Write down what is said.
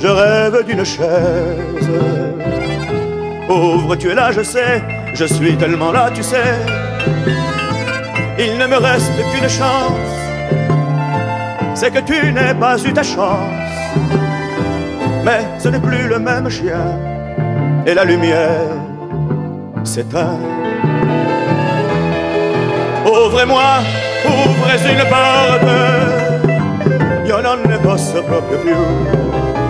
je rêve d'une chaise. Pauvre, tu es là, je sais, je suis tellement là, tu sais. Il ne me reste qu'une chance, c'est que tu n'aies pas eu ta chance. Mais ce n'est plus le même chien, et la lumière s'éteint. Ouvrez-moi, ouvrez une porte, io non ne posso proprio più